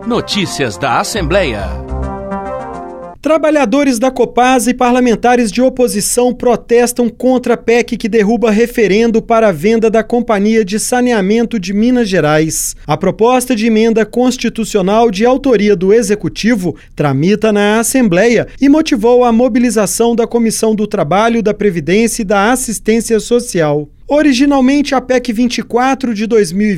Notícias da Assembleia. Trabalhadores da Copasa e parlamentares de oposição protestam contra a PEC que derruba referendo para a venda da Companhia de Saneamento de Minas Gerais. A proposta de emenda constitucional de autoria do Executivo tramita na Assembleia e motivou a mobilização da Comissão do Trabalho, da Previdência e da Assistência Social. Originalmente, a PEC 24 de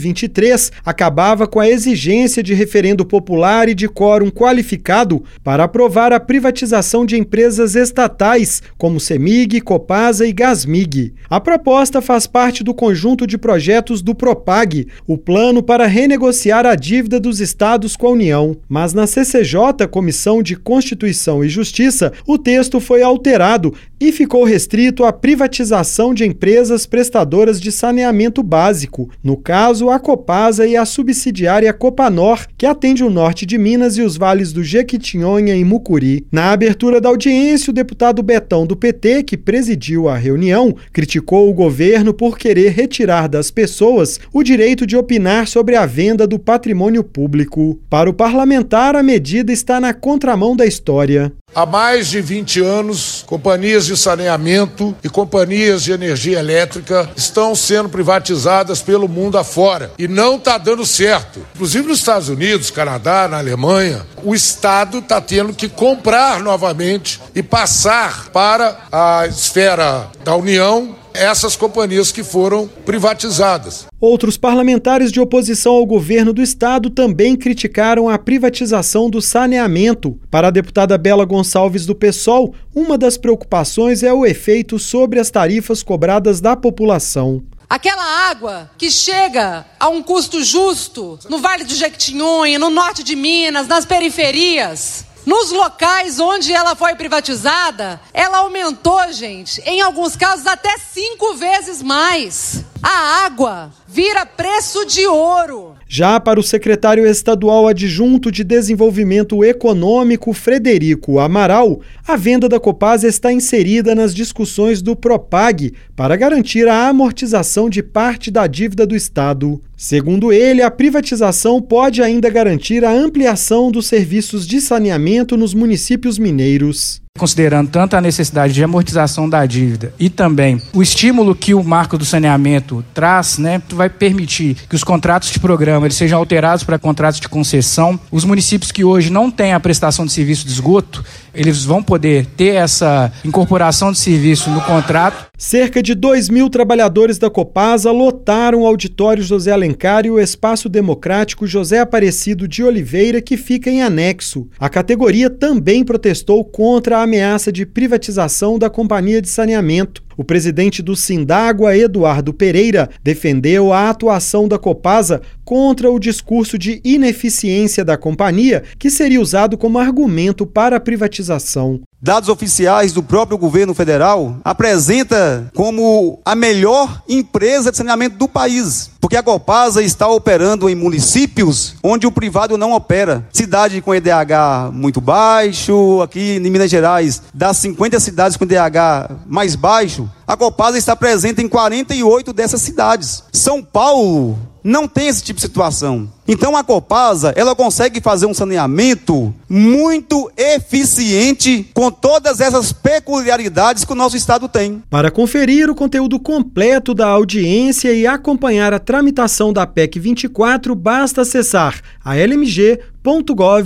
2023 acabava com a exigência de referendo popular e de quórum qualificado para aprovar a privatização de empresas estatais, como CEMIG, Copasa e Gasmig. A proposta faz parte do conjunto de projetos do PROPAG, o plano para renegociar a dívida dos estados com a União. Mas na CCJ, Comissão de Constituição e Justiça, o texto foi alterado e ficou restrito à privatização de empresas prestadoras de saneamento básico, no caso a Copasa e a subsidiária Copanor, que atende o norte de Minas e os vales do Jequitinhonha e Mucuri. Na abertura da audiência, o deputado Betão do PT, que presidiu a reunião, criticou o governo por querer retirar das pessoas o direito de opinar sobre a venda do patrimônio público. Para o parlamentar, a medida está na contramão da história. Há mais de 20 anos, companhias de saneamento e companhias de energia elétrica estão sendo privatizadas pelo mundo afora e não está dando certo. Inclusive nos Estados Unidos, Canadá, na Alemanha, o Estado está tendo que comprar novamente e passar para a esfera da União essas companhias que foram privatizadas. Outros parlamentares de oposição ao governo do estado também criticaram a privatização do saneamento. Para a deputada Bela Gonçalves do PSOL, uma das preocupações é o efeito sobre as tarifas cobradas da população. Aquela água que chega a um custo justo no Vale do Jequitinhonha, no norte de Minas, nas periferias, nos locais onde ela foi privatizada, ela aumentou, gente, em alguns casos até 5 vezes mais. A água vira preço de ouro. Já para o secretário estadual adjunto de Desenvolvimento Econômico, Frederico Amaral, a venda da Copasa está inserida nas discussões do PROPAG para garantir a amortização de parte da dívida do Estado. Segundo ele, a privatização pode ainda garantir a ampliação dos serviços de saneamento nos municípios mineiros. Considerando tanto a necessidade de amortização da dívida e também o estímulo que o marco do saneamento traz, vai permitir que os contratos de programa eles sejam alterados para contratos de concessão. Os municípios que hoje não têm a prestação de serviço de esgoto, eles vão poder ter essa incorporação de serviço no contrato. Cerca de 2.000 trabalhadores da Copasa lotaram o auditório José Alencar e o Espaço Democrático José Aparecido de Oliveira, que fica em anexo. A categoria também protestou contra a ameaça de privatização da Companhia de Saneamento. O presidente do Sindágua, Eduardo Pereira, defendeu a atuação da Copasa contra o discurso de ineficiência da companhia, que seria usado como argumento para a privatização. Dados oficiais do próprio governo federal apresenta como a melhor empresa de saneamento do país, porque a Copasa está operando em municípios onde o privado não opera. Cidade com IDH muito baixo, aqui em Minas Gerais, das 50 cidades com IDH mais baixo, a Copasa está presente em 48 dessas cidades. São Paulo não tem esse tipo de situação. Então a Copasa, ela consegue fazer um saneamento muito eficiente com todas essas peculiaridades que o nosso estado tem. Para conferir o conteúdo completo da audiência e acompanhar a tramitação da PEC 24, basta acessar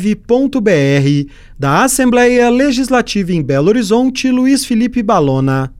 almg.gov.br. Da Assembleia Legislativa em Belo Horizonte, Luiz Felipe Balona.